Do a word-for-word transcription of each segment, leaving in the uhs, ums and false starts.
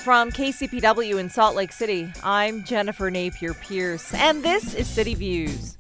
From K C P W in Salt Lake City, I'm Jennifer Napier-Pierce, and this is City Views.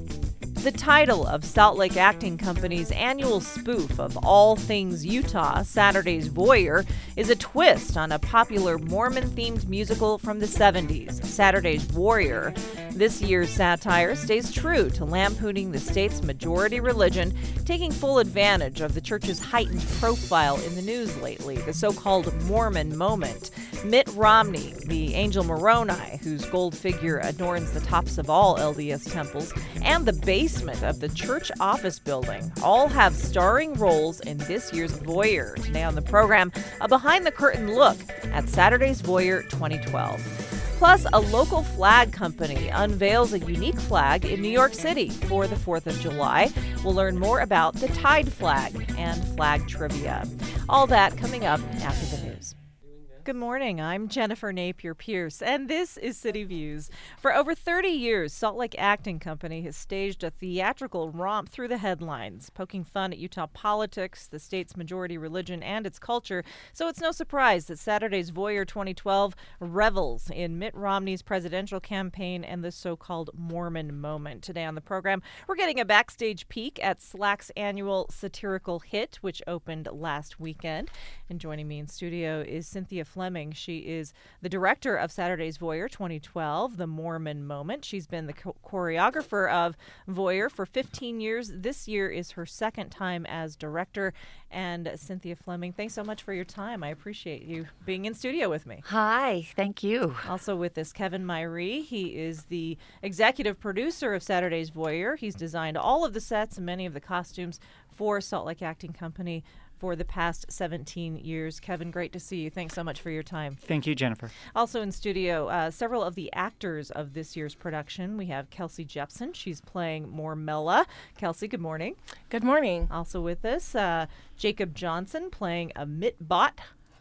The title of Salt Lake Acting Company's annual spoof of all things Utah, Saturday's Voyeur, is a twist on a popular Mormon-themed musical from the seventies, Saturday's Warrior. This year's satire stays true to lampooning the state's majority religion, taking full advantage of the church's heightened profile in the news lately, the so-called Mormon moment. Mitt Romney, the angel Moroni, whose gold figure adorns the tops of all L D S temples, and the basement of the church office building all have starring roles in this year's Voyeur. Today on the program, a behind-the-curtain look at Saturday's Voyeur twenty twelve. Plus, a local flag company unveils a unique flag in New York City for the fourth of July. We'll learn more about the Tide flag and flag trivia. All that coming up after the news. Good morning. I'm Jennifer Napier-Pierce, and this is City Views. For over thirty years, Salt Lake Acting Company has staged a theatrical romp through the headlines, poking fun at Utah politics, the state's majority religion, and its culture. So it's no surprise that Saturday's Voyeur twenty twelve revels in Mitt Romney's presidential campaign and the so-called Mormon moment. Today on the program, we're getting a backstage peek at SLAC's annual satirical hit, which opened last weekend. And joining me in studio is Cynthia Fleming. She is the director of Saturday's Voyeur twenty twelve, the Mormon moment. She's been the cho- choreographer of Voyeur for fifteen years. This year is her second time as director. And Cynthia Fleming, thanks so much for your time. I appreciate you being in studio with me. Hi, thank you. Also with us, Kevin Myree. He is the executive producer of Saturday's Voyeur. He's designed all of the sets and many of the costumes for Salt Lake Acting Company for the past seventeen years. Kevin, great to see you. Thanks so much for your time. Thank you, Jennifer. Also in studio, uh, several of the actors of this year's production. We have Kelsey Jepson. She's playing Mormella. Kelsey, good morning. Good morning. Also with us, uh, Jacob Johnson playing a Mitbot.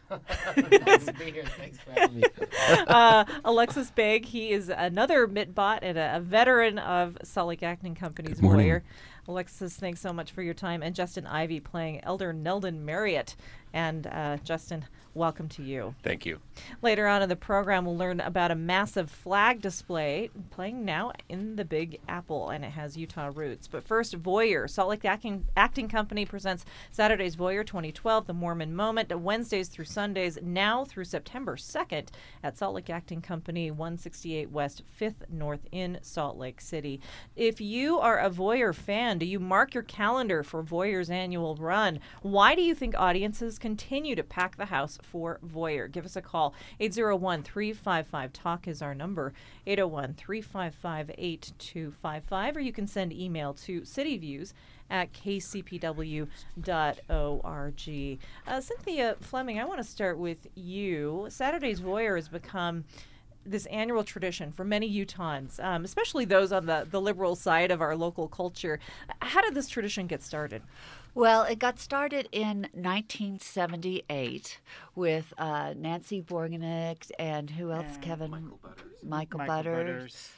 Nice to be here. Thanks for having me. uh, Alexis Begg, he is another Mitbot and a, a veteran of Salt Lake Acting Company's Voyeur. Alexis, thanks so much for your time. And Justin Ivey playing Elder Neldon Marriott. And uh, Justin, welcome to you. Thank you. Later on in the program, we'll learn about a massive flag display playing now in the Big Apple, and it has Utah roots. But first, Voyeur. Salt Lake Acting, Acting Company presents Saturday's Voyeur twenty twelve, the Mormon moment, Wednesdays through Sundays, now through September second at Salt Lake Acting Company, one sixty-eight West fifth North in Salt Lake City. If you are a Voyeur fan, do you mark your calendar for Voyeur's annual run? Why do you think audiences continue to pack the house for Voyeur? Give us a call. eight oh one, three five five, talk is our number. eight oh one, three five five, eight two five five. Or you can send email to cityviews at k c p w dot org. Uh, Cynthia Fleming, I want to start with you. Saturday's Voyeur has become this annual tradition for many Utahns, um, especially those on the, the liberal side of our local culture. How did this tradition get started? Well, it got started in nineteen seventy-eight with uh, Nancy Borganick and who else, And Kevin? Michael Butters. Michael, Michael Butters. Butters.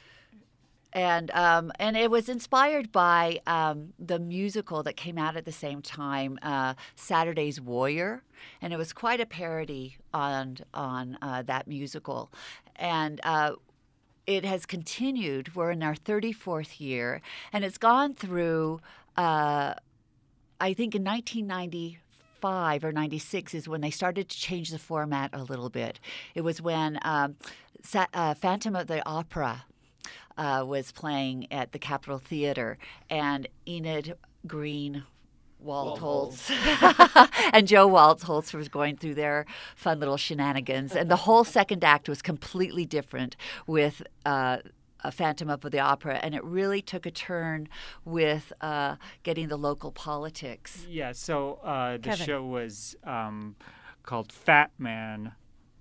And um, and it was inspired by um, the musical that came out at the same time, uh, Saturday's Voyeur, and it was quite a parody on on uh, that musical, and uh, it has continued. We're in our thirty-fourth year, and it's gone through. Uh, I think in nineteen ninety-five or ninety-six is when they started to change the format a little bit. It was when um, Sa- uh, Phantom of the Opera uh, was playing at the Capitol Theater, and Enid Green Waltholz and Joe Waltholz was going through their fun little shenanigans. And the whole second act was completely different with uh, a Phantom of the Opera, and it really took a turn with uh, getting the local politics. Yeah, so uh, the Kevin. show was um, called Fat Man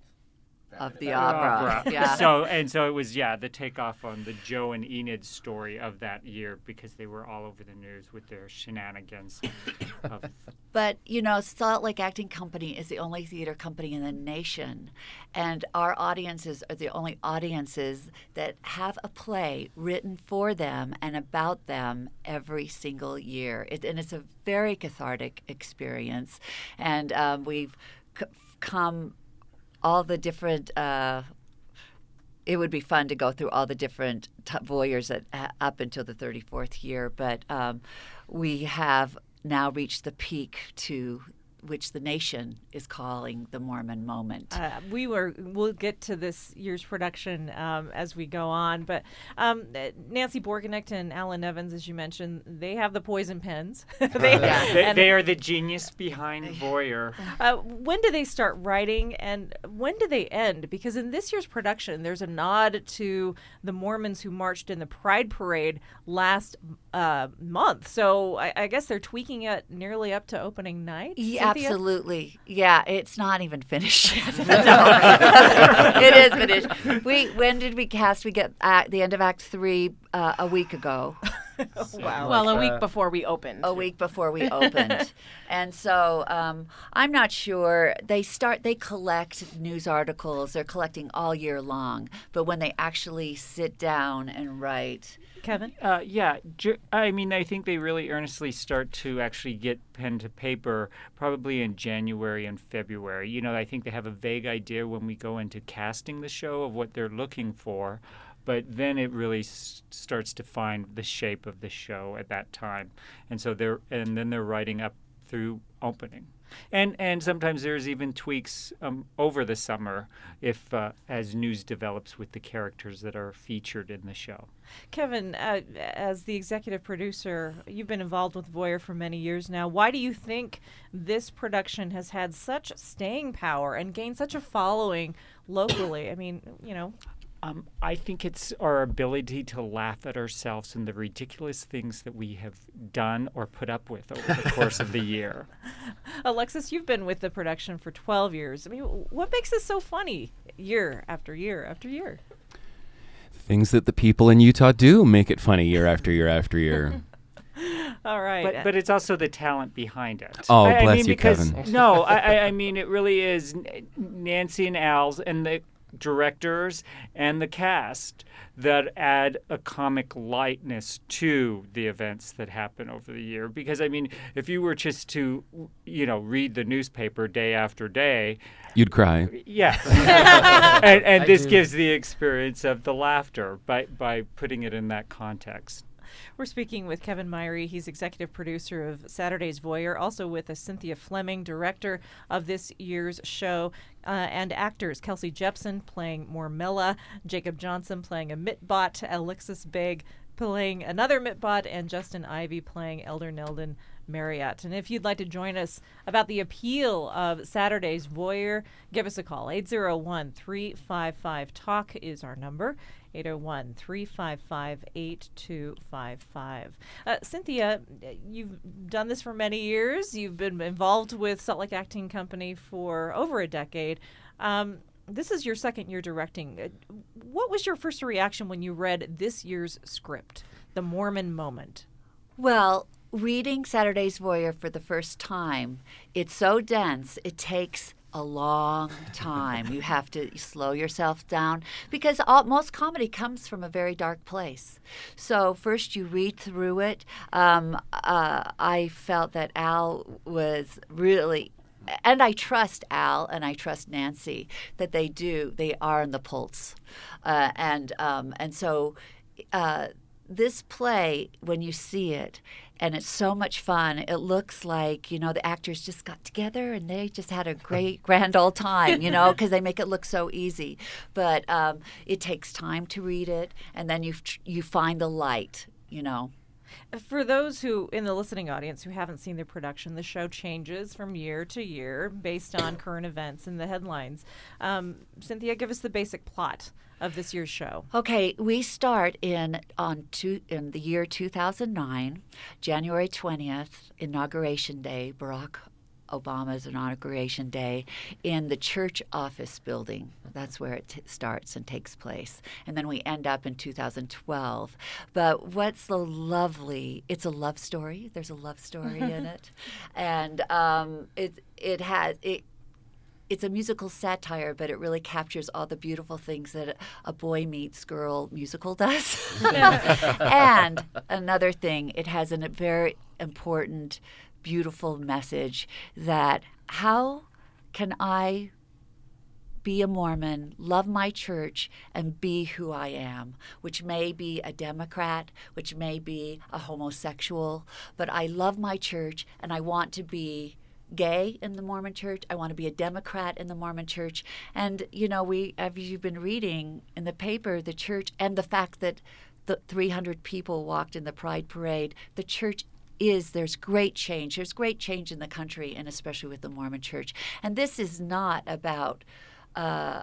Of the opera. Yeah. So and so it was yeah the takeoff on the Joe and Enid story of that year because they were all over the news with their shenanigans. of, But, you know, Salt Lake Acting Company is the only theater company in the nation, and our audiences are the only audiences that have a play written for them and about them every single year. It, and it's a very cathartic experience, and um, we've c- come all the different. Uh, it would be fun to go through all the different t- voyeurs that uh, up until the thirty-fourth year, but um, we have now reached the peak to which the nation is calling the Mormon moment. Uh, we were. We'll get to this year's production um, as we go on, but um, Nancy Borgenecht and Alan Evans, as you mentioned, they have the poison pens. they, they, they are the genius behind Voyeur. Uh, when do they start writing, and when do they end? Because in this year's production, there's a nod to the Mormons who marched in the Pride Parade last uh, month. So I, I guess they're tweaking it nearly up to opening night. Yeah, Cynthia? absolutely. Yeah, it's not even finished yet. No, it is finished. We when did we cast? We get at the end of Act Three uh, a week ago. Wow. Well, a Uh, week before we opened. A week before we opened, and so um, I'm not sure. They start. They collect news articles. They're collecting all year long. But when they actually sit down and write. Kevin? Uh, yeah, ju- I mean, I think they really earnestly start to actually get pen to paper probably in January and February. You know, I think they have a vague idea when we go into casting the show of what they're looking for, but then it really s- starts to find the shape of the show at that time, and so they're and then they're writing up through opening. And and sometimes there's even tweaks um, over the summer if uh, as news develops with the characters that are featured in the show. Kevin, uh, as the executive producer, you've been involved with Voyeur for many years now. Why do you think this production has had such staying power and gained such a following locally? I mean, you know. Um, I think it's our ability to laugh at ourselves and the ridiculous things that we have done or put up with over the course of the year. Alexis, you've been with the production for twelve years. I mean, what makes this so funny year after year after year? Things that the people in Utah do make it funny year after year after year. All right. But but it's also the talent behind it. Oh, I, I bless mean, you, because, Kevin. No, I, I- I mean, it really is N- Nancy and Al's and the directors and the cast that add a comic lightness to the events that happen over the year. Because, I mean, if you were just to, you know, read the newspaper day after day, You'd cry. yes. and and I this do. gives the experience of the laughter by, by putting it in that context. We're speaking with Kevin Myrie. He's executive producer of Saturday's Voyeur, also with us Cynthia Fleming, director of this year's show, uh, and actors Kelsey Jepson playing Mormella, Jacob Johnson playing a Mitbot, Alexis Begg playing another Mitbot, and Justin Ivy playing Elder Neldon Marriott. And if you'd like to join us about the appeal of Saturday's Voyeur, give us a call. eight oh one, three five five, talk is our number. eight oh one, three five five, eight two five five. Uh, Cynthia, you've done this for many years. You've been involved with Salt Lake Acting Company for over a decade. Um, this is your second year directing. Uh, What was your first reaction when you read this year's script, The Mormon Moment? Well, reading Saturday's Voyeur for the first time, it's so dense, it takes a long time. You have to slow yourself down because all, most comedy comes from a very dark place. So first you read through it. Um, uh, I felt that Al was really, and I trust Al and I trust Nancy that they do. They are on the pulse, uh, and um, and so. Uh, This play, when you see it, and it's so much fun, it looks like, you know, the actors just got together and they just had a great, grand old time, you know, because they make it look so easy. But um, it takes time to read it, and then you you find the light, you know. For those who in the listening audience who haven't seen the production, the show changes from year to year based on current events and the headlines. Um, Cynthia, give us the basic plot of this year's show. Okay, we start in on two, in the year two thousand nine, January twentieth, Inauguration Day, Barack Obama's inauguration day, in the church office building. That's where it t- starts and takes place. And then we end up in two thousand twelve. But what's so lovely, it's a love story. There's a love story in it. And um, it, it has... It, It's a musical satire, but it really captures all the beautiful things that a boy meets girl musical does. And another thing, it has a very important, beautiful message that how can I be a Mormon, love my church, and be who I am, which may be a Democrat, which may be a homosexual, but I love my church and I want to be gay in the Mormon church. I want to be a Democrat in the Mormon church. And, you know, we, as you've been reading in the paper, the church, and the fact that the three hundred people walked in the Pride Parade, the church is, there's great change. There's great change in the country, and especially with the Mormon church. And this is not about, uh,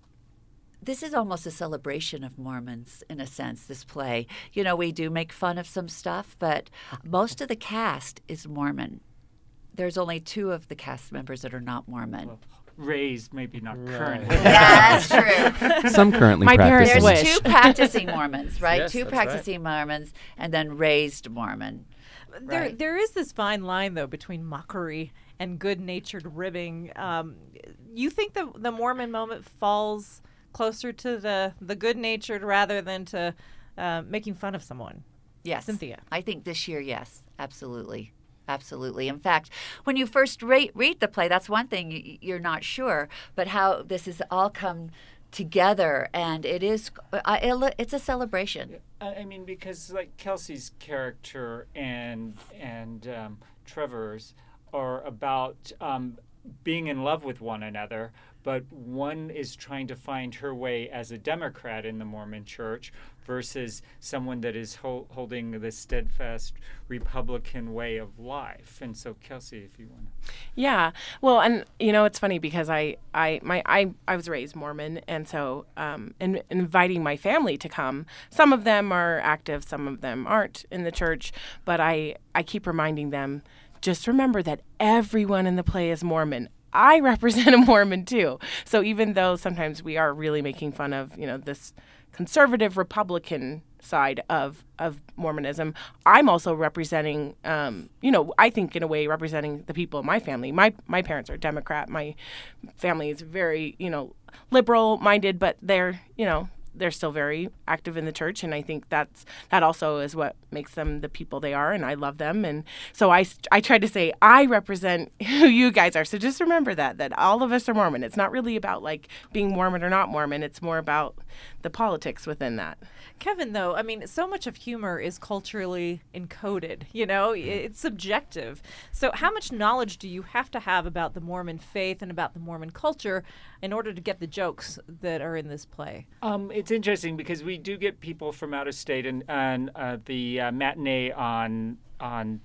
this is almost a celebration of Mormons in a sense, this play. You know, we do make fun of some stuff, but most of the cast is Mormon. There's only two of the cast members that are not Mormon. Well, raised, maybe not Right. currently. Yeah, that's true. Some currently My parents practicing. There's wish. two practicing Mormons, right? Yes, two that's right. practicing Mormons and then raised Mormon. There, Right. there is this fine line, though, between mockery and good-natured ribbing. Um, you think the the Mormon moment falls closer to the the good-natured rather than to uh, making fun of someone? Yes. Cynthia. I think this year, yes, absolutely. Absolutely. In fact, when you first re- read the play, that's one thing y- you're not sure, but how this has all come together, and it is, uh, it, it's a celebration. I I mean, because like Kelsey's character and and um, Trevor's are about um, being in love with one another, but one is trying to find her way as a Democrat in the Mormon Church versus someone that is hol- holding the steadfast Republican way of life. And so, Kelsey, if you want to. Yeah. Well, and you know, it's funny because I, I, my, I, I was raised Mormon, and so, um, in, inviting my family to come. Some of them are active, some of them aren't in the church, but I, I keep reminding them, just remember that everyone in the play is Mormon. I represent a Mormon too. So even though sometimes we are really making fun of, you know, this conservative Republican side of, of Mormonism, I'm also representing, um, you know, I think in a way representing the people in my family. My my parents are Democrat. My family is very, you know, liberal minded, but they're, you know, they're still very active in the church, and I think that's that also is what makes them the people they are, and I love them. And so I, I tried to say I represent who you guys are. So just remember that that all of us are Mormon. It's not really about like being Mormon or not Mormon. It's more about the politics within that. Kevin, though, I mean, so much of humor is culturally encoded, you know, it's subjective. So how much knowledge do you have to have about the Mormon faith and about the Mormon culture in order to get the jokes that are in this play? Um, it's interesting because we do get people from out of state, and, and uh, the uh, matinee on on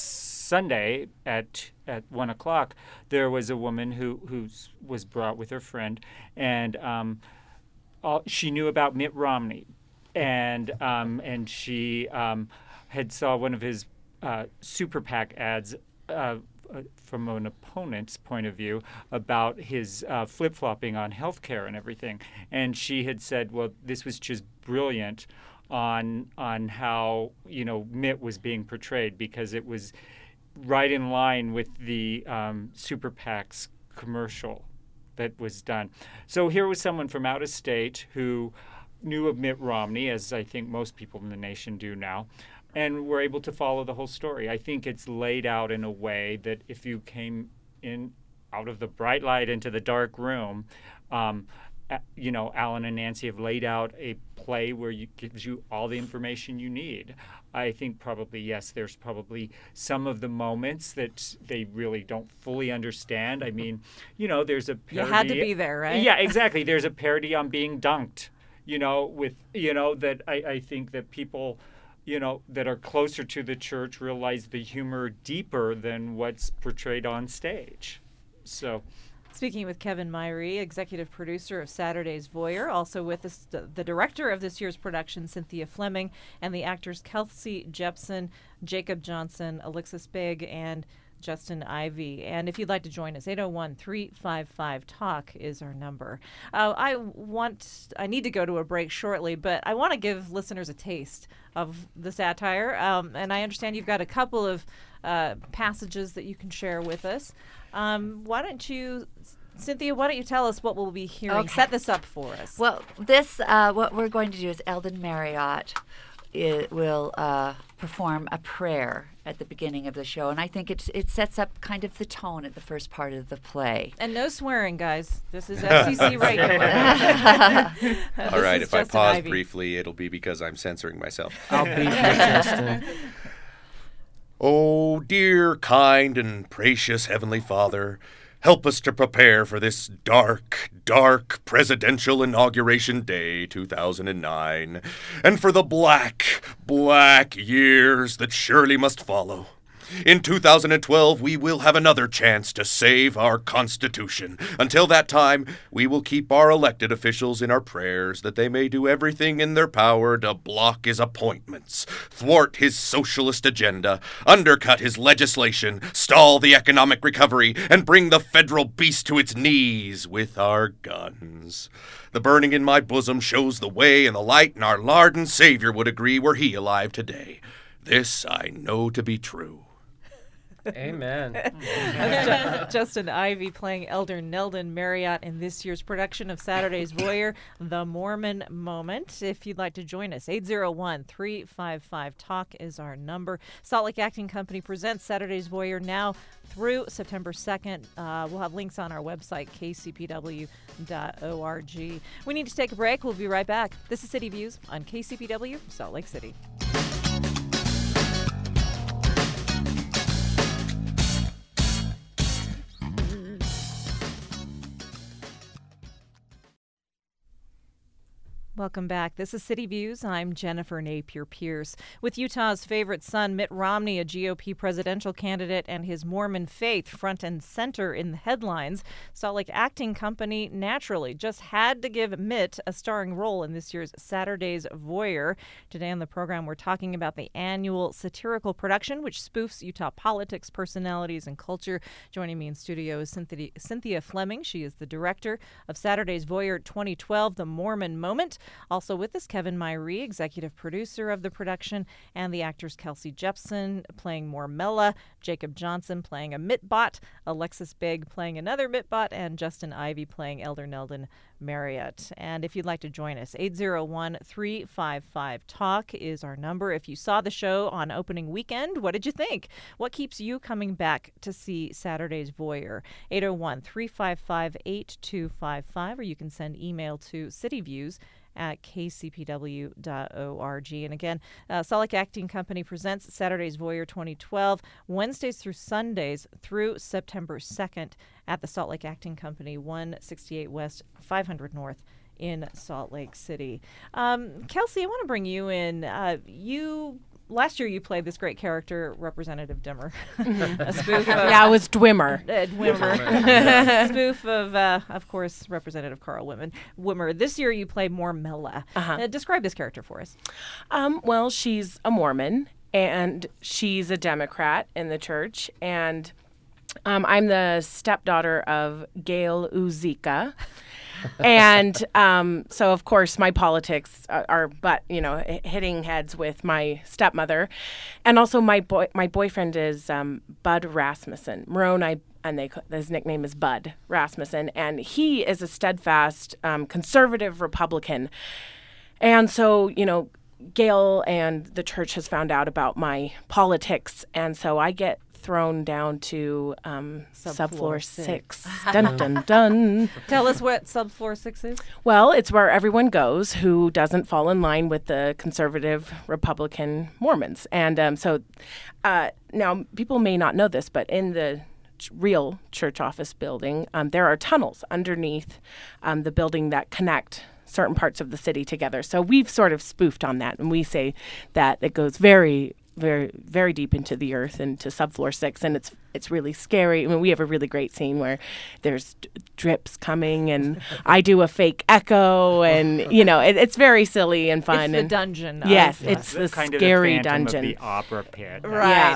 Sunday at at one o'clock, there was a woman who who was brought with her friend, and um, all, she knew about Mitt Romney, and um, and she um, had saw one of his uh, super PAC ads. Uh, Uh, from an opponent's point of view about his uh, flip-flopping on healthcare and everything. And she had said, well, this was just brilliant on on how, you know, Mitt was being portrayed, because it was right in line with the um, Super PAC's commercial that was done. So here was someone from out of state who knew of Mitt Romney, as I think most people in the nation do now, and we're able to follow the whole story. I think it's laid out in a way that if you came in out of the bright light into the dark room, um, uh, you know, Alan and Nancy have laid out a play where it gives you all the information you need. I think probably, yes, there's probably some of the moments that they really don't fully understand. I mean, you know, there's a parody. You had to be there, right? Yeah, exactly. There's a parody on being dunked, you know, with, you know, that I, I think that people, you know, that are closer to the church realize the humor deeper than what's portrayed on stage. So, Speaking with Kevin Myrie, executive producer of Saturday's Voyeur, also with us, the director of this year's production, Cynthia Fleming, and the actors Kelsey Jepson, Jacob Johnson, Alexis Bigg, and Justin Ivey. And if you'd like to join us, eight oh one, three five five, talk is our number. Uh, I want, I need to go to a break shortly, but I want to give listeners a taste of the satire. Um, and I understand you've got a couple of uh, passages that you can share with us. Um, why don't you, Cynthia, why don't you tell us what we'll be hearing? Okay. Set this up for us. Well, this, uh, what we're going to do is Eldon Marriott it will uh, perform a prayer at the beginning of the show, and I think it it sets up kind of the tone at the first part of the play. And no swearing, guys. This is F C C regular. All right, if I pause briefly, it'll be because I'm censoring myself. I'll beat you, Justin. Oh, dear, kind, and gracious Heavenly Father, help us to prepare for this dark, dark presidential inauguration day, two thousand nine, and for the black, black years that surely must follow. In two thousand twelve, we will have another chance to save our Constitution. Until that time, we will keep our elected officials in our prayers that they may do everything in their power to block his appointments, thwart his socialist agenda, undercut his legislation, stall the economic recovery, and bring the federal beast to its knees with our guns. The burning in my bosom shows the way and the light, and our Lord and Savior would agree were he alive today. This I know to be true. Amen. That's Ju- Justin Ivey playing Elder Neldon Marriott in this year's production of Saturday's Voyeur, The Mormon Moment. If you'd like to join us, eight zero one, three five five, talk is our number. Salt Lake Acting Company presents Saturday's Voyeur now through September second. Uh, we'll have links on our website, k c p w dot org. We need to take a break. We'll be right back. This is City Views on K C P W, Salt Lake City. Welcome back. This is City Views. I'm Jennifer Napier Pierce. With Utah's favorite son, Mitt Romney, a G O P presidential candidate, and his Mormon faith front and center in the headlines, Salt Lake Acting Company naturally just had to give Mitt a starring role in this year's Saturday's Voyeur. Today on the program, we're talking about the annual satirical production, which spoofs Utah politics, personalities, and culture. Joining me in studio is Cynthia, Cynthia Fleming. She is the director of Saturday's Voyeur twenty twelve, The Mormon Moment. Also with us, Kevin Myree, executive producer of the production, and the actors Kelsey Jepson playing Mormella, Jacob Johnson playing a Mitbot, Alexis Bigg playing another Mitbot, and Justin Ivey playing Elder Neldon Marriott. And if you'd like to join us, eight zero one, three five five, talk is our number. If you saw the show on opening weekend, what did you think? What keeps you coming back to see Saturday's Voyeur? eight zero one, three five five, eight two five five, or you can send email to cityviews at k c p w dot org. And again, uh, Salt Lake Acting Company presents Saturday's Voyeur twenty twelve, Wednesdays through Sundays through September second at the Salt Lake Acting Company, one sixty-eight West, five hundred North in Salt Lake City. Um, Kelsey, I want to bring you in. Uh, you Last year you played this great character, Representative Dimmer. A spoof of, yeah, it was Dwimmer. Uh, Dwimmer. Spoof of, uh, of course, Representative Carl Wimmer. Wimmer. This year you play Mormella. Uh-huh. Uh, describe this character for us. Um, well, she's a Mormon, and she's a Democrat in the church, and um, I'm the stepdaughter of Gail Uzika. And um, so, of course, my politics are, are, but you know, hitting heads with my stepmother, and also my boy. My boyfriend is um, Bud Rasmussen. Marone, I and they his nickname is Bud Rasmussen, and he is a steadfast um, conservative Republican. And so, you know, Gail and the church has found out about my politics, and so I get thrown down to um, subfloor, subfloor six. six. Dun, dun, dun. Tell us what subfloor six is. Well, it's where everyone goes who doesn't fall in line with the conservative Republican Mormons. And um, so uh, now people may not know this, but in the ch- real church office building, um, there are tunnels underneath um, the building that connect certain parts of the city together. So we've sort of spoofed on that, and we say that it goes very very, very deep into the earth, into subfloor six, and it's it's really scary. I mean, we have a really great scene where there's d- drips coming, and I do a fake echo, and you know, it, it's very silly and fun. It's and the dungeon. Yes, of, it's uh, the kind scary of the Phantom dungeon. Of the opera pit. Right. Yeah.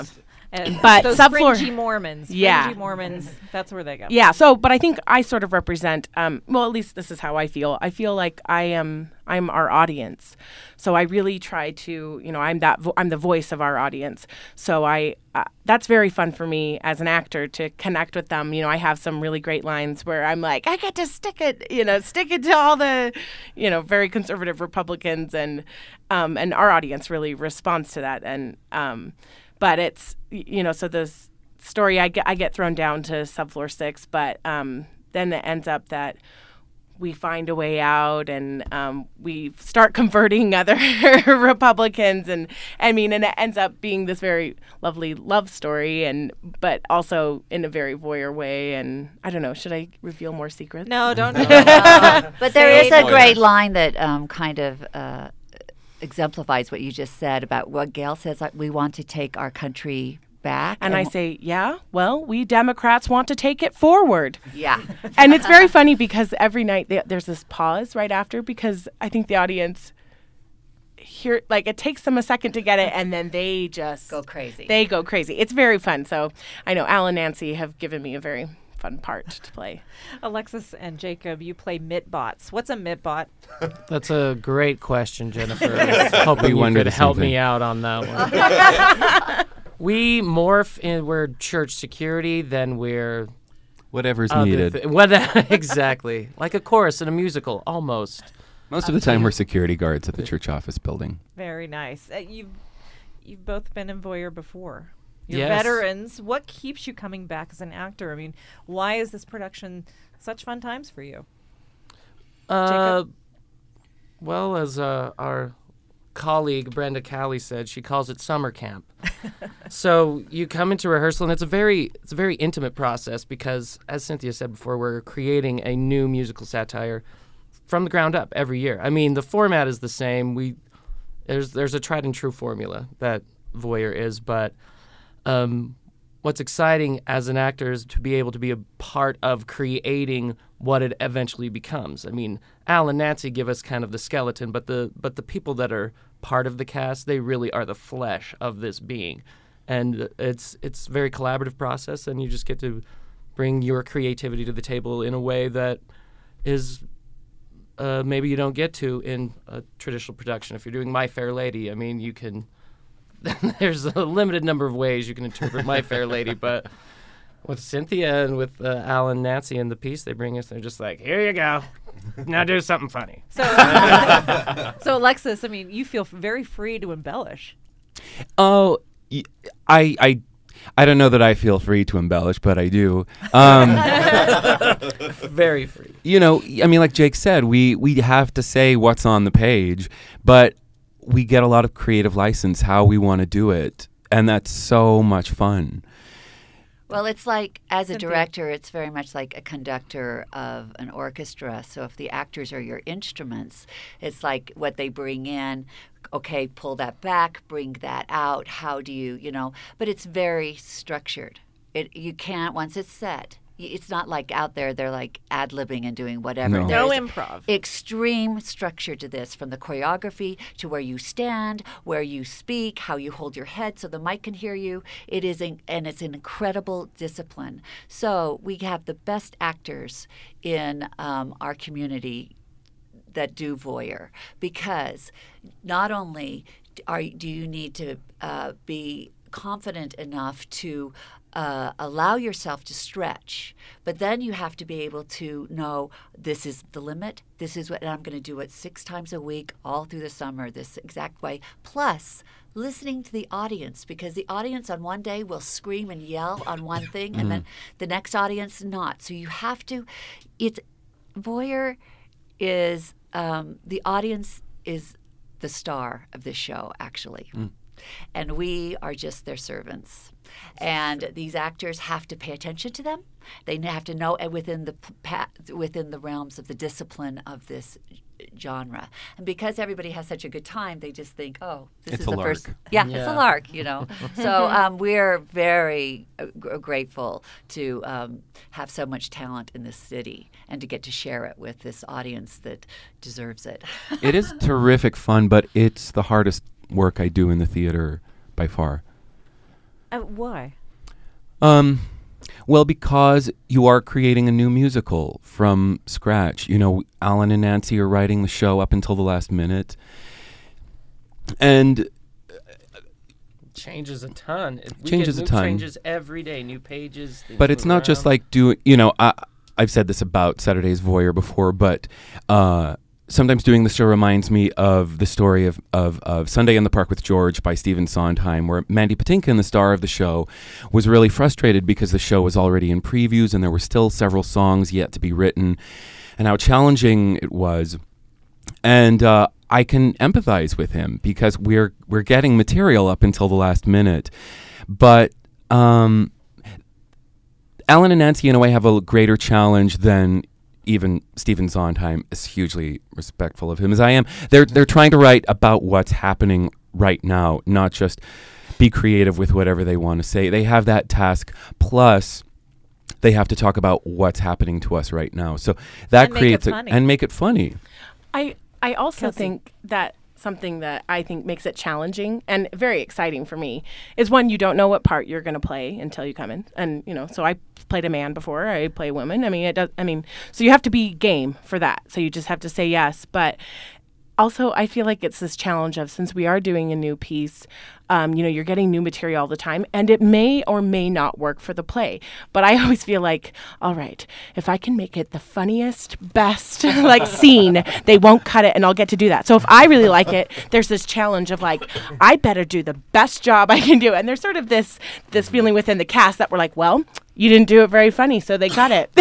And But those subfloor- fringy Mormons, Yeah. fringy Mormons, that's where they go. Yeah. So, but I think I sort of represent. Um, well, at least this is how I feel. I feel like I am. I'm our audience. So I really try to. You know, I'm that. Vo- I'm the voice of our audience. So I. Uh, that's very fun for me as an actor to connect with them. You know, I have some really great lines where I'm like, I get to stick it. You know, stick it to all the, you know, very conservative Republicans, and um, and our audience really responds to that. And um, but it's you know, so this story I get I get thrown down to subfloor six, but um, then it ends up that we find a way out, and um, we start converting other Republicans, and I mean, and it ends up being this very lovely love story, and but also in a very voyeur way. And I don't know, should I reveal more secrets? No, don't. Uh, but there is a Oh, great yeah. line that um, kind of uh, exemplifies what you just said about what Gail says. Like, we want to take our country back, And I say, yeah, well, we Democrats want to take it forward. yeah, And it's very funny because every night they, there's this pause right after, because I think the audience hear, like, it takes them a second to get it, and then they just go crazy. They go crazy. It's very fun. So I know Al and Nancy have given me a very fun part to play. Alexis and Jacob, you play Mitbots. What's a Mitbot? That's a great question, Jennifer. I was hoping you wondered could the help same thing. me out on that one. We morph in, we're church security, then we're Whatever's other needed. thi- what exactly. Like a chorus in a musical, almost. Most of the time, we're security guards at the church office building. Very nice. Uh, you've you've both been in voyeur before. You're Yes. veterans. What keeps you coming back as an actor? I mean, why is this production such fun times for you? Uh, well, as uh, our colleague Brenda Calley said, she calls it summer camp. So you come into rehearsal, and it's a very it's a very intimate process because, as Cynthia said before, we're creating a new musical satire from the ground up every year. I mean, the format is the same. We there's there's a tried and true formula that voyeur is, but um, what's exciting as an actor is to be able to be a part of creating what it eventually becomes. I mean, Al and Nancy give us kind of the skeleton, but the but the people that are part of the cast, they really are the flesh of this being. And it's it's a very collaborative process, and you just get to bring your creativity to the table in a way that is uh, maybe you don't get to in a traditional production. If you're doing My Fair Lady, I mean, you can there's a limited number of ways you can interpret My Fair Lady, but with Cynthia and with uh, Al and Nancy and the piece they bring us, they're just like, here you go. Now do something funny. So, so Alexis, I mean, you feel f- very free to embellish. Oh, y- I, I, I don't know that I feel free to embellish, but I do. Um, Very free. you know, I mean, like Jake said, we we have to say what's on the page, but we get a lot of creative license how we want to do it, and that's so much fun. Well, it's like, as a Cynthia. director, it's very much like a conductor of an orchestra. So if the actors are your instruments, it's like what they bring in, okay, pull that back, bring that out. How do you, you know, but it's very structured. It You can't, once it's set, y- it's not like out there they're like ad-libbing and doing whatever. No. No There's improv. extreme structure to this, from the choreography to where you stand, where you speak, how you hold your head so the mic can hear you. It is, in, and it's an incredible discipline. So we have the best actors in um, our community that do voyeur, because not only are do you need to uh, be confident enough to uh, allow yourself to stretch, but then you have to be able to know this is the limit. This is what, and I'm going to do it six times a week, all through the summer, this exact way. Plus, listening to the audience, because the audience on one day will scream and yell on one thing, and then the next audience not. So you have to. It's voyeur is um, the audience is the star of this show, actually. And we are just their servants. And these actors have to pay attention to them. They have to know uh, within the p- pa- within the realms of the discipline of this genre. And because everybody has such a good time, they just think, oh, this It's is a the lark. first. Yeah, it's a Yeah. lark, you know. So um, we're very uh, gr- grateful to um, have so much talent in this city and to get to share it with this audience that deserves it. It is terrific fun, but it's the hardest work I do in the theater by far. Uh, why? Um, well, because you are creating a new musical from scratch. You know, Alan and Nancy are writing the show up until the last minute. And changes a ton. It, we changes get a new ton. Changes every day, new pages. But it's not just like doing, you know, I, I've said this about Saturday's Voyeur before, but uh, sometimes doing the show reminds me of the story of, of, of Sunday in the Park with George by Stephen Sondheim, where Mandy Patinkin, the star of the show, was really frustrated because the show was already in previews and there were still several songs yet to be written, and how challenging it was. And uh, I can empathize with him because we're we're getting material up until the last minute. But um, Alan and Nancy, in a way, have a greater challenge than even Stephen Sondheim, as hugely respectful of him as I am. They're they're trying to write about what's happening right now, not just be creative with whatever they want to say. They have that task, plus they have to talk about what's happening to us right now. So that And make creates it a, funny. and make it funny. I I also Kelsey. think that something that I think makes it challenging and very exciting for me is, one, you don't know what part you're going to play until you come in. And, you know, so I played a man before, I play a woman. I mean, it does, I mean, so you have to be game for that. So you just have to say yes. But also, I feel like it's this challenge of, since we are doing a new piece, um, you know, you're getting new material all the time, and it may or may not work for the play. But I always feel like, all right, if I can make it the funniest, best, like, scene, they won't cut it, and I'll get to do that. So if I really like it, there's this challenge of, like, I better do the best job I can do. And there's sort of this this feeling within the cast that we're like, well, you didn't do it very funny, so they cut it.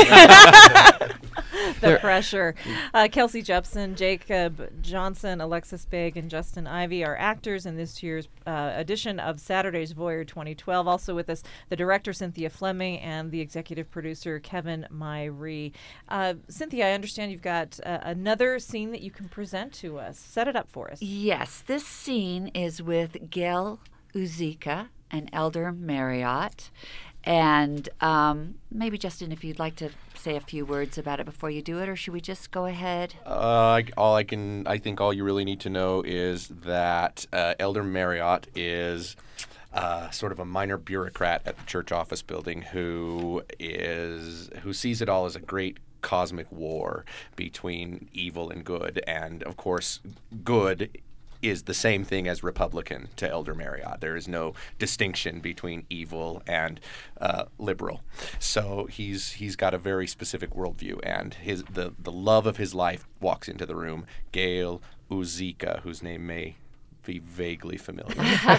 The pressure. Uh, Kelsey Jepson, Jacob Johnson, Alexis Begg, and Justin Ivey are actors in this year's uh, edition of Saturday's Voyeur twenty twelve. Also with us, the director, Cynthia Fleming, and the executive producer, Kevin Myrie. Uh, Cynthia, I understand you've got uh, another scene that you can present to us. Set it up for us. Yes, this scene is with Gail Uzika and Elder Marriott. And um, maybe, Justin, if you'd like to say a few words about it before you do it, or should we just go ahead? Uh, I- all I can, I think all you really need to know is that uh, Elder Marriott is uh, sort of a minor bureaucrat at the church office building who is who sees it all as a great cosmic war between evil and good, and of course, good is the same thing as Republican to Elder Marriott. There is no distinction between evil and uh, liberal. So he's he's got a very specific worldview, and his the, the love of his life walks into the room. Gail Uzika, whose name may be vaguely familiar.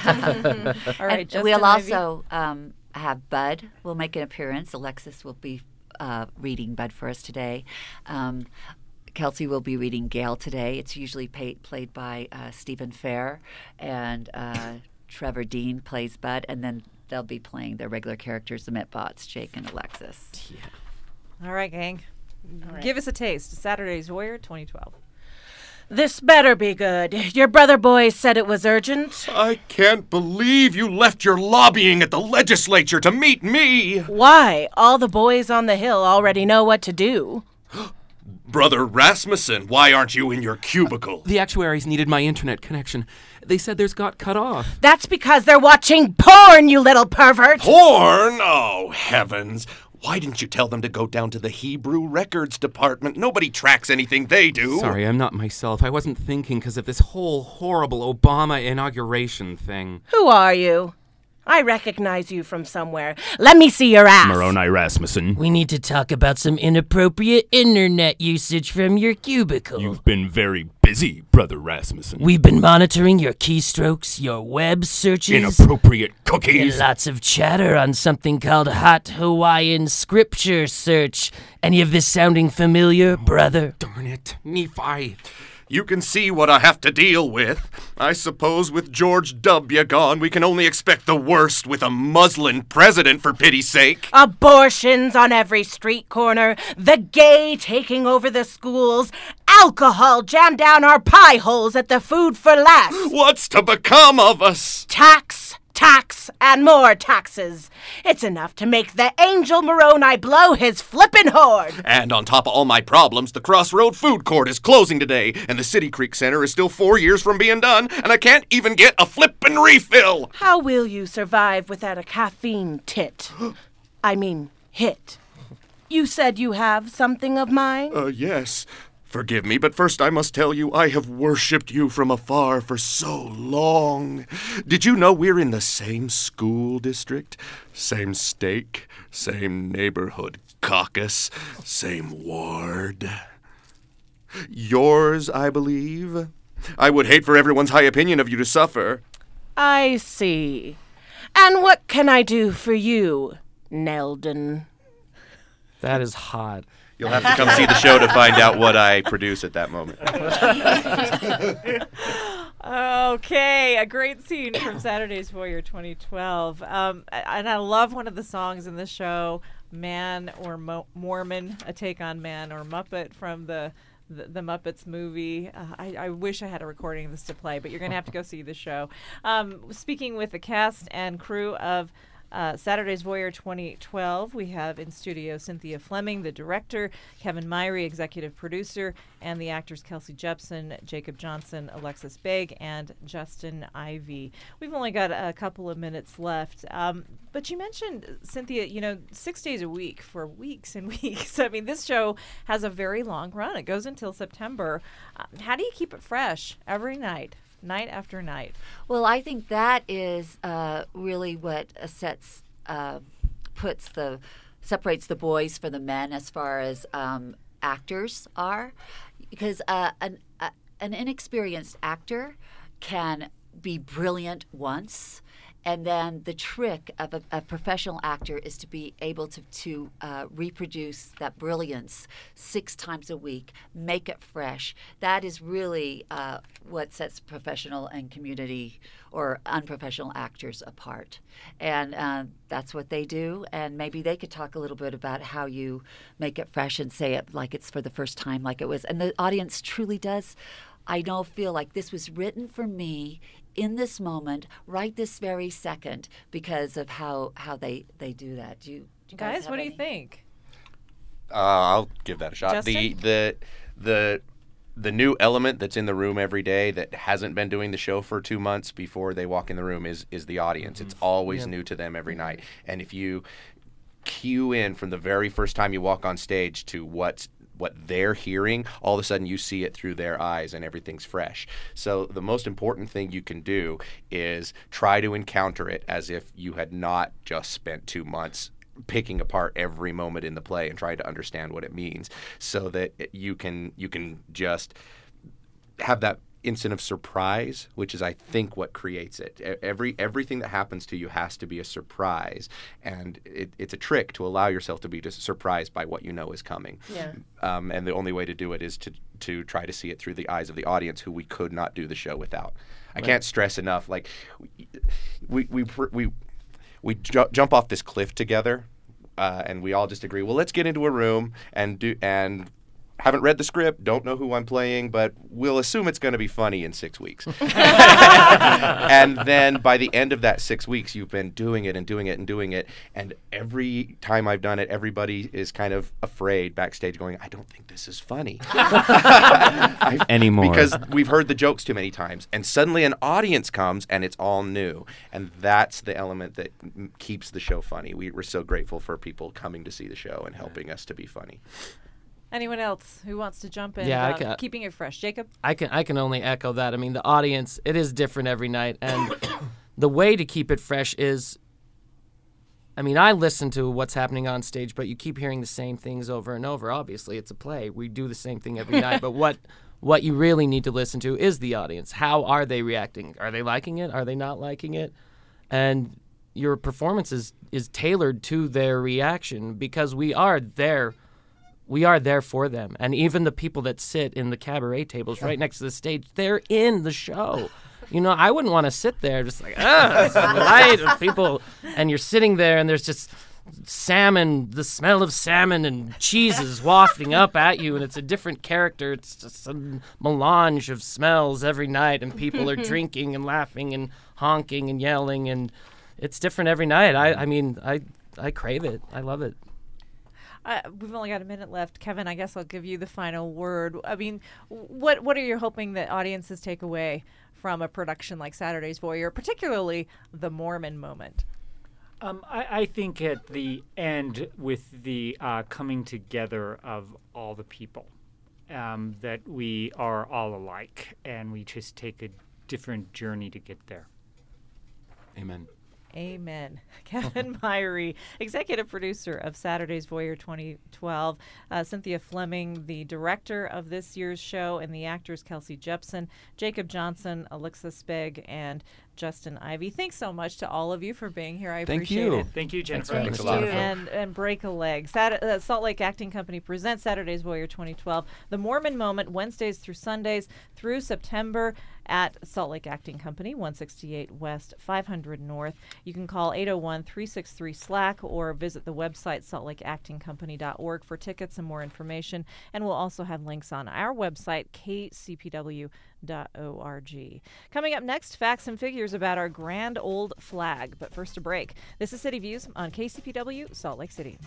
All right, And Justin we'll Ivey. also um, have Bud will make an appearance. Alexis will be uh, reading Bud for us today. Um, Kelsey will be reading Gail today. It's usually pay, played by uh, Stephen Fair, and uh, Trevor Dean plays Bud, and then they'll be playing their regular characters, the Metbots, Jake and Alexis. All right, gang. Give us a taste. Saturday's Voyeur twenty twelve. This better be good. Your brother boy said it was urgent. I can't believe you left your lobbying at the legislature to meet me. Why? All the boys on the hill already know what to do. Brother Rasmussen, why aren't you in your cubicle? The actuaries needed my internet connection. They said theirs got cut off. That's because they're watching porn, you little pervert. Porn? Oh, heavens. Why didn't you tell them to go down to the Hebrew Records Department? Nobody tracks anything they do. Sorry, I'm not myself. I wasn't thinking because of this whole horrible Obama inauguration thing. Who are you? I recognize you from somewhere. Let me see your ass. Moroni Rasmussen. We need to talk about some inappropriate internet usage from your cubicle. You've been very busy, Brother Rasmussen. We've been monitoring your keystrokes, your web searches, Inappropriate and cookies. lots of chatter on something called Hot Hawaiian Scripture Search. Any of this sounding familiar, brother? Darn it. Nephi. You can see what I have to deal with. I suppose with George W. gone, we can only expect the worst with a Muslim president, for pity's sake. Abortions on every street corner, the gay taking over the schools, alcohol jammed down our pie holes at the Food for Less, What's to become of us? tax, Tax and more taxes. It's enough to make the angel Moroni blow his flippin' hoard. And on top of all my problems, the Crossroad Food Court is closing today, and the City Creek Center is still four years from being done, and I can't even get a flippin' refill. How will you survive without a caffeine tit? I mean, hit. You said you have something of mine? Uh, yes. Forgive me, but first I must tell you I have worshipped you from afar for so long. Did you know we're in the same school district? Same stake, same neighborhood caucus, same ward. Yours, I believe. I would hate for everyone's high opinion of you to suffer. I see. And what can I do for you, Neldon? That is hot. You'll have to come see the show to find out what I produce at that moment. Okay, a great scene from Saturday's Voyeur twenty twelve. Um, and I love one of the songs in the show, Man or Mo- Mormon, a take on Man or Muppet from the the, the Muppets movie. Uh, I, I wish I had a recording of this to play, but you're going to have to go see the show. Um, speaking with the cast and crew of Uh, Saturday's Voyeur twenty twelve, we have in studio Cynthia Fleming, the director, Kevin Myrie, executive producer, and the actors Kelsey Jepson, Jacob Johnson, Alexis Begg, and Justin Ivey. We've only got a couple of minutes left, um, but you mentioned, Cynthia, you know, six days a week for weeks and weeks. I mean, this show has a very long run. It goes until September. Uh, how do you keep it fresh every night? Night after night. Well, I think that is uh, really what uh, sets, uh, puts the, separates the boys from the men as far as um, actors are, because uh, an uh, an inexperienced actor can be brilliant once. And then the trick of a, a professional actor is to be able to, to uh, reproduce that brilliance six times a week, make it fresh. That is really uh, what sets professional and community or unprofessional actors apart. And uh, that's what they do. And maybe they could talk a little bit about how you make it fresh and say it like it's for the first time, like it was. And the audience truly does, I know, feel like this was written for me in this moment, right this very second, because of how, how they, they do that. Do you, do you guys, Guys, what do any? you think? Uh, I'll give that a shot. Justin? The the the the new element that's in the room every day that hasn't been doing the show for two months before they walk in the room is is the audience. Mm-hmm. It's always yeah. new to them every night. And if you cue in from the very first time you walk on stage to what's what they're hearing, all of a sudden you see it through their eyes and everything's fresh. So the most important thing you can do is try to encounter it as if you had not just spent two months picking apart every moment in the play and trying to understand what it means, so that you can you can just have that instant of surprise, which is, I think, what creates it. Every everything that happens to you has to be a surprise, and it, it's a trick to allow yourself to be just surprised by what you know is coming. Yeah. Um, and the only way to do it is to to try to see it through the eyes of the audience, who we could not do the show without. I can't stress enough. Like we we we we, we ju- jump off this cliff together, uh, and we all just agree, well, let's get into a room and do and. Haven't read the script, don't know who I'm playing, but we'll assume it's going to be funny in six weeks. And then by the end of that six weeks, you've been doing it and doing it and doing it. And every time I've done it, everybody is kind of afraid backstage going, I don't think this is funny. Anymore. Because we've heard the jokes too many times. And suddenly an audience comes and it's all new. And that's the element that m- keeps the show funny. We, we're so grateful for people coming to see the show and helping us to be funny. Anyone else who wants to jump in Yeah, I about ca- keeping it fresh? Jacob? I can I can only echo that. I mean, the audience, it is different every night, and the way to keep it fresh is, I mean, I listen to what's happening on stage, but you keep hearing the same things over and over. Obviously, it's a play. We do the same thing every night, but what what you really need to listen to is the audience. How are they reacting? Are they liking it? Are they not liking it? And your performance is, is tailored to their reaction, because we are there. We are there for them. And even the people that sit in the cabaret tables right next to the stage, they're in the show. You know, I wouldn't want to sit there just like, ah, it's light of people. And you're sitting there and there's just salmon, the smell of salmon and cheeses wafting up at you. And it's a different character. It's just a melange of smells every night. And people are drinking and laughing and honking and yelling, and it's different every night. I, I mean, I I crave it. I love it. Uh, we've only got a minute left. Kevin, I guess I'll give you the final word. I mean, what what are you hoping that audiences take away from a production like Saturday's Voyeur, particularly the Mormon moment? Um, I, I think at the end, with the uh, coming together of all the people, um, that we are all alike, and we just take a different journey to get there. Amen. Amen. Kevin Myrie, executive producer of Saturday's Voyeur twenty twelve. Uh, Cynthia Fleming, the director of this year's show, and the actors Kelsey Jepson, Jacob Johnson, Alexa Spegg, and Justin Ivey. Thanks so much to all of you for being here. I Thank appreciate you. it. Thank you, Jennifer. Thank Thanks a lot. you. And and break a leg. Sat- uh, Salt Lake Acting Company presents Saturday's Voyeur twenty twelve. The Mormon Moment, Wednesdays through Sundays through September at Salt Lake Acting Company, one sixty-eight West, five hundred North. You can call eight oh one, three six three, S L A C or visit the website salt lake acting company dot org for tickets and more information. And we'll also have links on our website, k c p w dot org. Coming up next, facts and figures about our grand old flag. But first, a break. This is City Views on K C P W, Salt Lake City.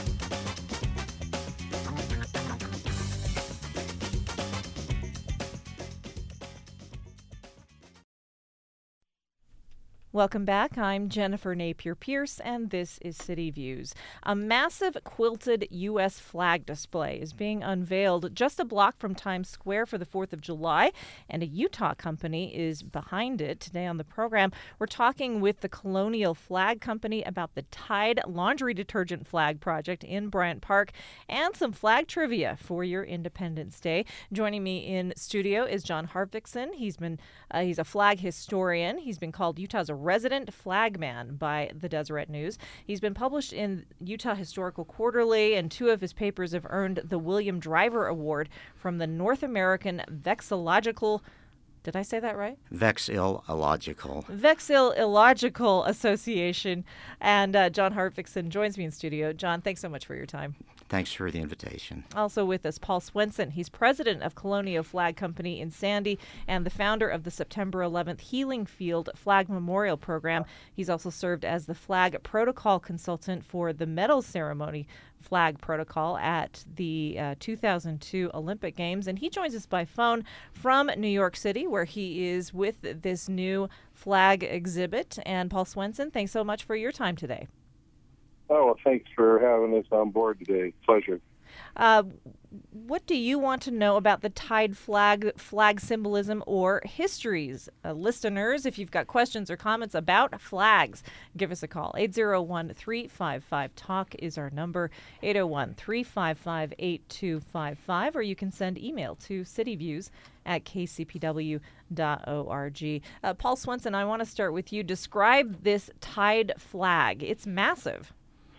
Welcome back. I'm Jennifer Napier Pierce, and this is City Views. A massive quilted U S flag display is being unveiled just a block from Times Square for the fourth of July, and a Utah company is behind it. Today on the program, we're talking with the Colonial Flag Company about the Tide laundry detergent flag project in Bryant Park and some flag trivia for your Independence Day. Joining me in studio is John Harvickson. He's been uh, he's a flag historian. He's been called Utah's resident flagman by the Deseret News. He's been published in Utah Historical Quarterly, and two of his papers have earned the William Driver Award from the North American Vexillological, did I say that right? Vexillological. Vexillological Association. And uh, John Harvickson joins me in studio. John, thanks so much for your time. Thanks for the invitation. Also with us, Paul Swenson. He's president of Colonial Flag Company in Sandy and the founder of the September eleventh Healing Field Flag Memorial Program. He's also served as the flag protocol consultant for the medal ceremony flag protocol at the uh, two thousand two Olympic Games. And he joins us by phone from New York City, where he is with this new flag exhibit. And Paul Swenson, thanks so much for your time today. Oh, well, thanks for having us on board today. Pleasure. Uh, what do you want to know about the Tide flag, flag symbolism or histories? Uh, listeners, if you've got questions or comments about flags, give us a call. eight oh one, three five five, talk is our number, eight oh one, three five five, eight two five five, or you can send email to cityviews at k c p w dot org. Uh, Paul Swenson, I want to start with you. Describe this Tide flag. It's massive.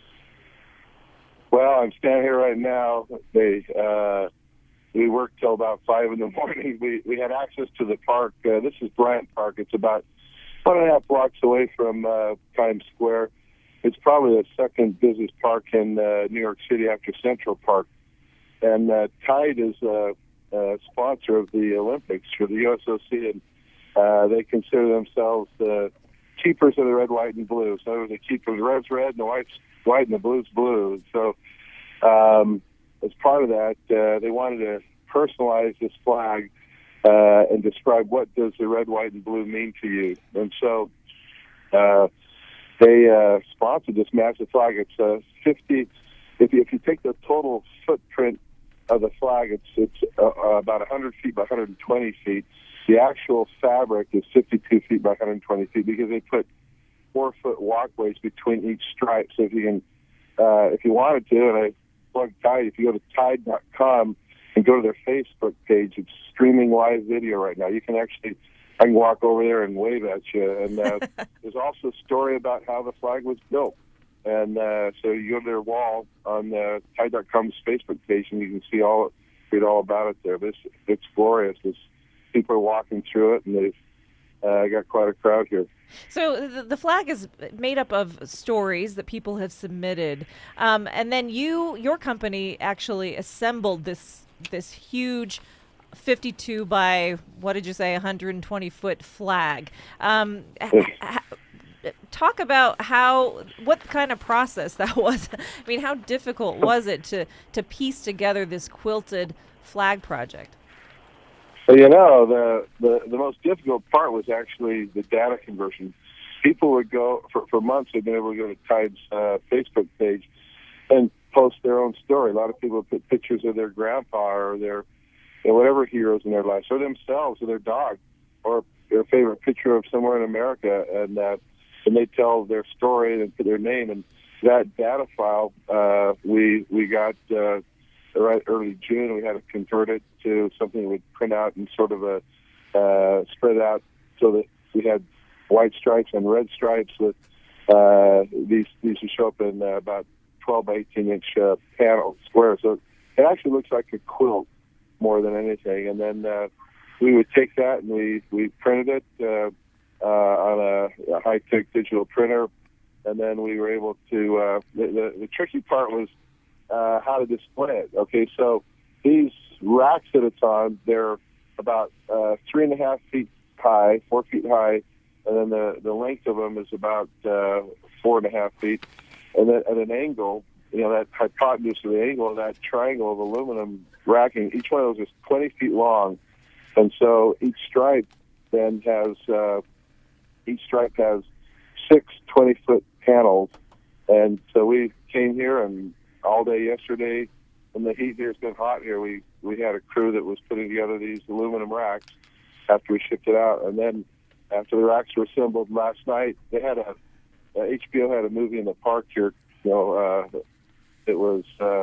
Well, I'm standing here right now. They, uh, we worked till about five in the morning. We we had access to the park. Uh, this is Bryant Park. It's about one and a half blocks away from uh, Times Square. It's probably the second busiest park in uh, New York City after Central Park. And uh, Tide is a, a sponsor of the Olympics for the U S O C, and uh, they consider themselves uh, keepers of the red, white, and blue. So they keep the red's red and the white's white and the blue's blue. So um, as part of that, uh, they wanted to personalize this flag uh, and describe what does the red, white, and blue mean to you. And so uh, they uh, sponsored this massive flag. It's uh, fifty. If you, if you take the total footprint of the flag, it's it's uh, about one hundred feet by one hundred twenty feet. The actual fabric is fifty-two feet by one hundred twenty feet because they put four-foot walkways between each stripe. So if you can, uh, if you wanted to, and I plug Tide, if you go to tide dot com and go to their Facebook page, it's streaming live video right now. You can actually, I can walk over there and wave at you. And uh, there's also a story about how the flag was built. And uh, so you go to their wall on uh, tide dot com's Facebook page, and you can see all read all about it there. But it's, it's glorious. It's, people are walking through it, and they've uh, got quite a crowd here. So the, the flag is made up of stories that people have submitted, um, and then you, your company, actually assembled this this huge fifty-two by, what did you say, one hundred twenty foot flag. Um, h- h- talk about how, what kind of process that was. I mean, how difficult was it to, to piece together this quilted flag project? Well, you know, the, the, the most difficult part was actually the data conversion. People would go, for, for months, they'd been able to go to Tide's uh, Facebook page and post their own story. A lot of people put pictures of their grandpa or their, you know, whatever heroes in their lives, or themselves or their dog, or their favorite picture of somewhere in America, and uh, and they tell their story and put their name. And that data file, uh, we we got uh, right early June. We had to convert it to something that would print out and sort of a uh, spread out so that we had white stripes and red stripes. With uh, these these would show up in uh, about twelve by eighteen inch uh, panel squares. So it actually looks like a quilt more than anything. And then uh, we would take that and we we printed it uh, uh, on a, a high tech digital printer. And then we were able to. Uh, the, the the tricky part was uh, how to display it. Okay, so these racks that it's on, they're about uh, three and a half feet high, four feet high. And then the, the length of them is about uh, four and a half feet. And then at an angle, you know, that hypotenuse of the angle of that triangle of aluminum racking, each one of those is twenty feet long. And so each stripe then has, uh, each stripe has six twenty-foot panels. And so we came here and all day yesterday, when the heat here has been hot here, we, we had a crew that was putting together these aluminum racks after we shipped it out. And then after the racks were assembled last night, they had a, uh, H B O had a movie in the park here, you know, uh, it was uh,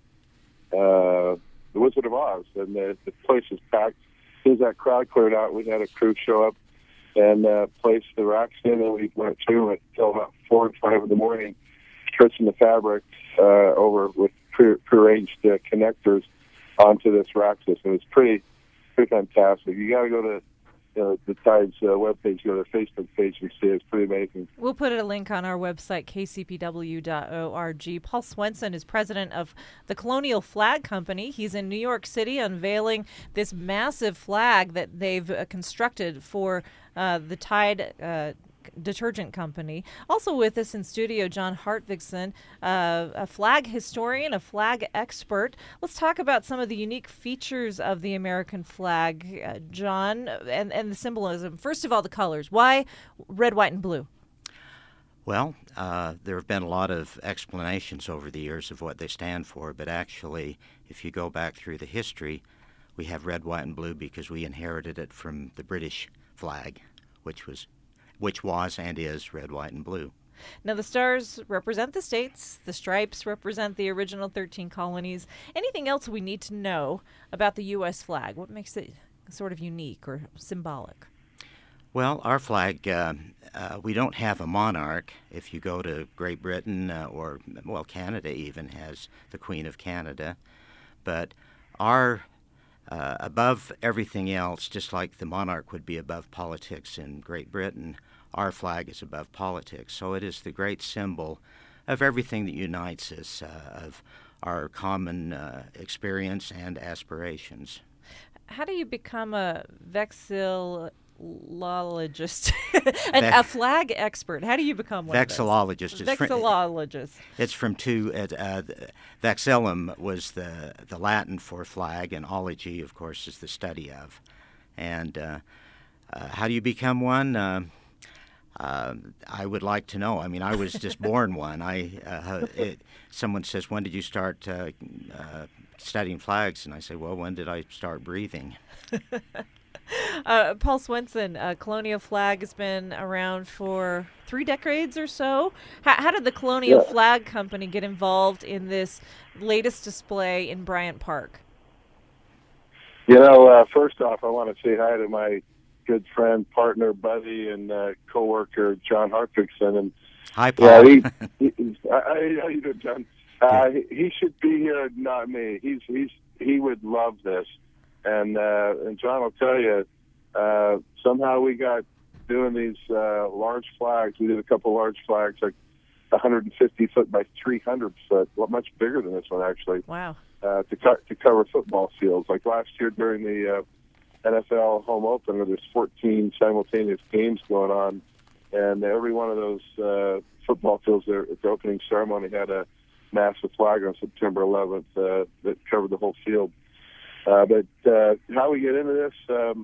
uh, The Wizard of Oz, and the, the place was packed. As soon as that crowd cleared out, we had a crew show up and uh, place the racks in, and we went through it until about four and five in the morning, stretching the fabric uh, over with pre- prearranged uh, connectors onto this rack system. It's pretty, pretty fantastic. You got to go to you know, the Tides uh, webpage, go to their Facebook page and see it. It's pretty amazing. We'll put a link on our website, k c p w dot org. Paul Swenson is president of the Colonial Flag Company. He's in New York City unveiling this massive flag that they've uh, constructed for uh, the Tide uh, detergent company. Also with us in studio, John Hartvigsen, uh, a flag historian, a flag expert. Let's talk about some of the unique features of the American flag, uh, John, and, and the symbolism. First of all, the colors. Why red, white, and blue? Well, uh, there have been a lot of explanations over the years of what they stand for, but actually, if you go back through the history, we have red, white, and blue because we inherited it from the British flag, which was which was and is red, white, and blue. Now, the stars represent the states. The stripes represent the original thirteen colonies. Anything else we need to know about the U S flag? What makes it sort of unique or symbolic? Well, our flag, uh, uh, we don't have a monarch. If you go to Great Britain uh, or, well, Canada even has the Queen of Canada. But our Uh, above everything else, just like the monarch would be above politics in Great Britain, our flag is above politics. So it is the great symbol of everything that unites us, uh, of our common uh, experience and aspirations. How do you become a vexillologist, and a flag expert? How do you become one Vexillologist. of those? Vexillologist. It's from two. Uh, uh, vexillum was the the Latin for flag, and ology, of course, is the study of. And uh, uh, how do you become one? Uh, uh, I would like to know. I mean, I was just born one. I uh, it, someone says, "When did you start uh, uh, studying flags?" And I say, "Well, when did I start breathing?" Uh, Paul Swenson, uh, Colonial Flag has been around for three decades or so. How, how did the Colonial yeah. Flag Company get involved in this latest display in Bryant Park? You know, uh, first off, I want to say hi to my good friend, partner, buddy, and uh, co-worker, John Hartvigsen. And hi, Paul. Yeah, he, he, he, I, how you doing, John? Uh, he, he should be here, not me. He's he's he would love this. And uh, and John will tell you, uh, somehow we got doing these uh, large flags. We did a couple large flags, like one hundred fifty foot by three hundred foot, well, much bigger than this one, actually. Wow. uh, to co- to cover football fields. Like last year during the uh, N F L home opener, there's fourteen simultaneous games going on, and every one of those uh, football fields there at the opening ceremony had a massive flag on September eleventh uh, that covered the whole field. Uh, but uh, how we get into this, um,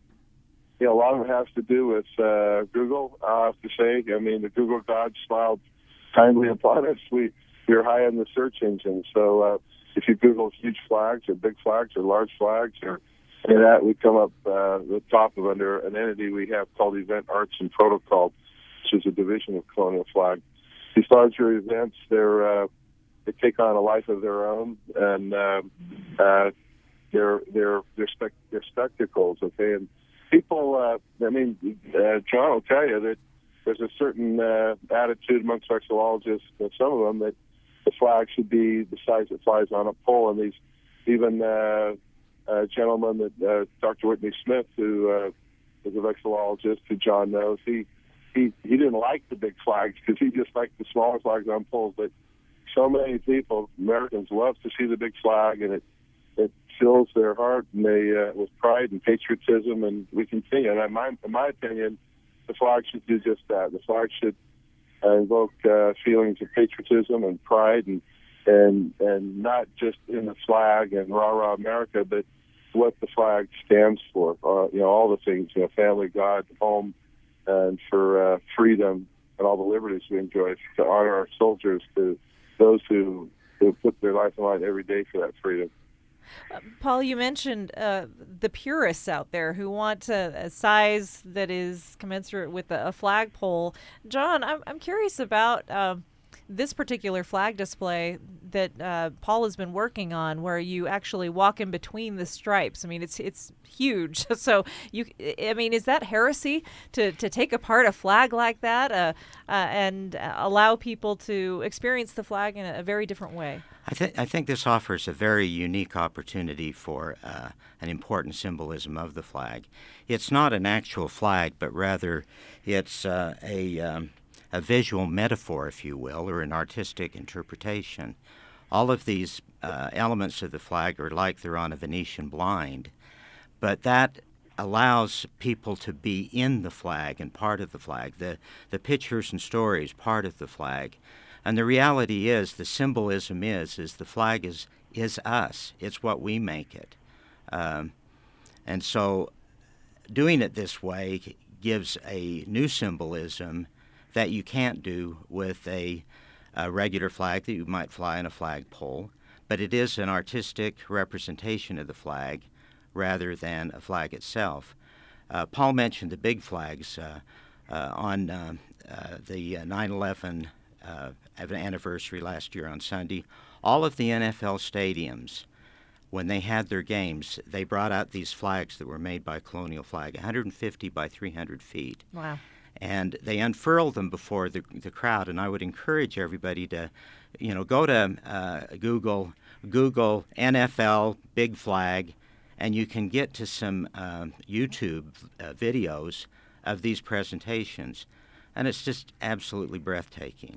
you know, a lot of it has to do with uh, Google, I have to say. I mean, the Google gods smiled kindly upon us. We, we're high in the search engine. So uh, if you Google huge flags or big flags or large flags or any of that, we come up uh, the top of under an entity we have called Event Arts and Protocol, which is a division of Colonial Flag. These larger events, they're, uh, they take on a life of their own, and uh, uh, they're, they're, they're, spec- they're spectacles, okay? And people, uh, I mean, uh, John will tell you that there's a certain uh, attitude amongst sexuologists, uh, some of them, that the flag should be the size that flies on a pole. And these, even uh, a gentleman that uh, Doctor Whitney Smith, who uh, is a vexillologist, who John knows, he he he didn't like the big flags because he just liked the smaller flags on poles. But so many people, Americans, love to see the big flag, and it it fills their heart and they uh, with pride and patriotism, and we continue. And in my, in my opinion, the flag should do just that. The flag should uh, invoke uh, feelings of patriotism and pride, and and and not just in the flag and rah rah America, but what the flag stands for. Uh, you know, all the things. You know, family, God, home, and for uh, freedom and all the liberties we enjoy. To honor our soldiers, to those who who put their life on the line every day for that freedom. Uh, Paul, you mentioned uh, the purists out there who want a, a size that is commensurate with a, a flagpole. John, I'm, I'm curious about uh, this particular flag display that uh, Paul has been working on, where you actually walk in between the stripes. I mean, it's it's huge. So, you, I mean, is that heresy to, to take apart a flag like that uh, uh, and allow people to experience the flag in a, a very different way? I, th- I think this offers a very unique opportunity for uh, an important symbolism of the flag. It's not an actual flag, but rather it's uh, a, um, a visual metaphor, if you will, or an artistic interpretation. All of these uh, elements of the flag are like they're on a Venetian blind, but that allows people to be in the flag and part of the flag. The, the pictures and stories, part of the flag. And the reality is, the symbolism is, is the flag is, is us. It's what we make it. Um, and so doing it this way gives a new symbolism that you can't do with a, a regular flag that you might fly on a flagpole. But it is an artistic representation of the flag rather than a flag itself. Uh, Paul mentioned the big flags uh, uh, on uh, uh, the nine eleven Uh, anniversary last year on Sunday. All of the N F L stadiums, when they had their games, they brought out these flags that were made by Colonial Flag, one hundred fifty by three hundred feet. Wow. And they unfurled them before the, the crowd, and I would encourage everybody to, you know, go to uh, Google, Google N F L Big Flag, and you can get to some um, YouTube uh, videos of these presentations, and it's just absolutely breathtaking.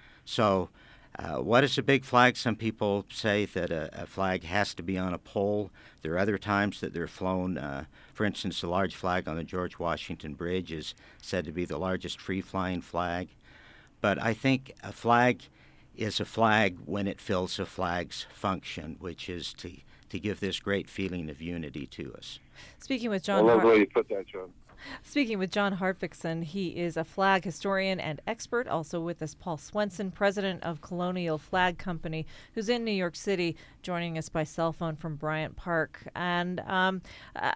So uh, what is a big flag? Some people say that a, a flag has to be on a pole. There are other times that they're flown. Uh, for instance, the large flag on the George Washington Bridge is said to be the largest free-flying flag. But I think a flag is a flag when it fills a flag's function, which is to, to give this great feeling of unity to us. Speaking with John I love Har- the way you put that, John. Speaking with John Hartvickson, he is a flag historian and expert. Also with us, Paul Swenson, president of Colonial Flag Company, who's in New York City, joining us by cell phone from Bryant Park. And um, uh,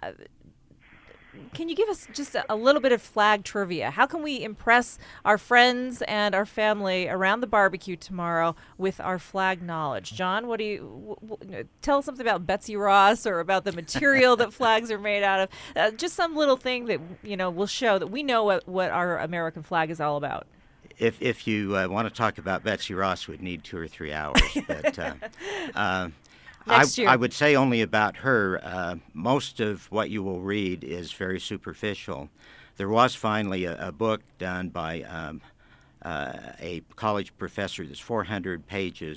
can you give us just a, a little bit of flag trivia? How can we impress our friends and our family around the barbecue tomorrow with our flag knowledge? John, what do you w- w- tell us something about Betsy Ross or about the material that flags are made out of? Uh, just some little thing that, you know, will show that we know what, what our American flag is all about. If if you uh, want to talk about Betsy Ross, we'd need two or three hours. But uh, uh, Next I, year. I would say only about her. Uh, most of what you will read is very superficial. There was finally a, a book done by um, uh, a college professor that's four hundred pages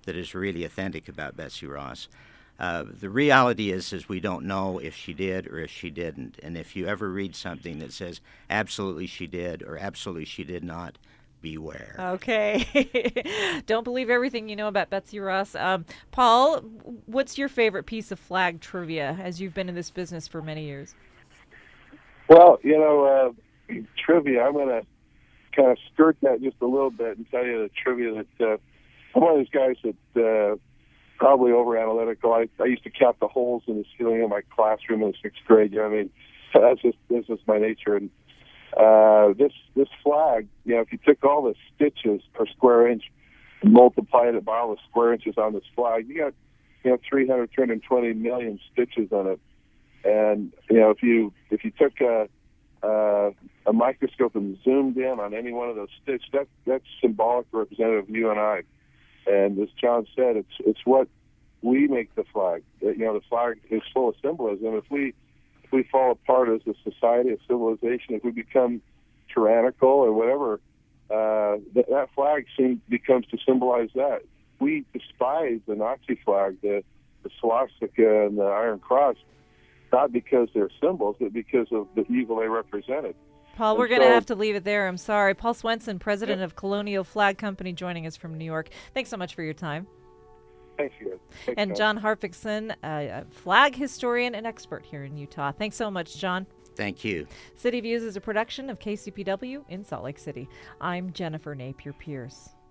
that is really authentic about Betsy Ross. Uh, the reality is, is we don't know if she did or if she didn't. And if you ever read something that says absolutely she did or absolutely she did not, beware. Okay. Don't believe everything you know about Betsy Ross. Um, Paul, what's your favorite piece of flag trivia as you've been in this business for many years? Well, you know, uh, trivia, I'm going to kind of skirt that just a little bit and tell you the trivia that uh, I'm one of those guys that uh, probably over analytical. I, I used to count the holes in the ceiling of my classroom in the sixth grade. You know what I mean? That's just, that's just my nature. And uh, this this flag, you know, if you took all the stitches per square inch and multiplied it by all the square inches on this flag, you got, you know, three hundred, three hundred twenty million stitches on it. And, you know, if you if you took a, uh, a microscope and zoomed in on any one of those stitches, that, that's symbolic representative of you and I. And as John said, it's it's what we make the flag. You know, the flag is full of symbolism. If we if we fall apart as a society, a civilization, if we become tyrannical or whatever, uh, that, that flag seems, becomes to symbolize that. We despise the Nazi flag, the, the swastika and the Iron Cross, not because they're symbols, but because of the evil they represented. Paul, And we're going to so- have to leave it there. I'm sorry. Paul Swenson, president of Colonial Flag Company, joining us from New York. Thanks so much for your time. Thanks, you guys. Thanks, And guys. John Harphickson, a a flag historian and expert here in Utah. Thanks so much, John. Thank you. City Views is a production of K C P W in Salt Lake City. I'm Jennifer Napier Pierce.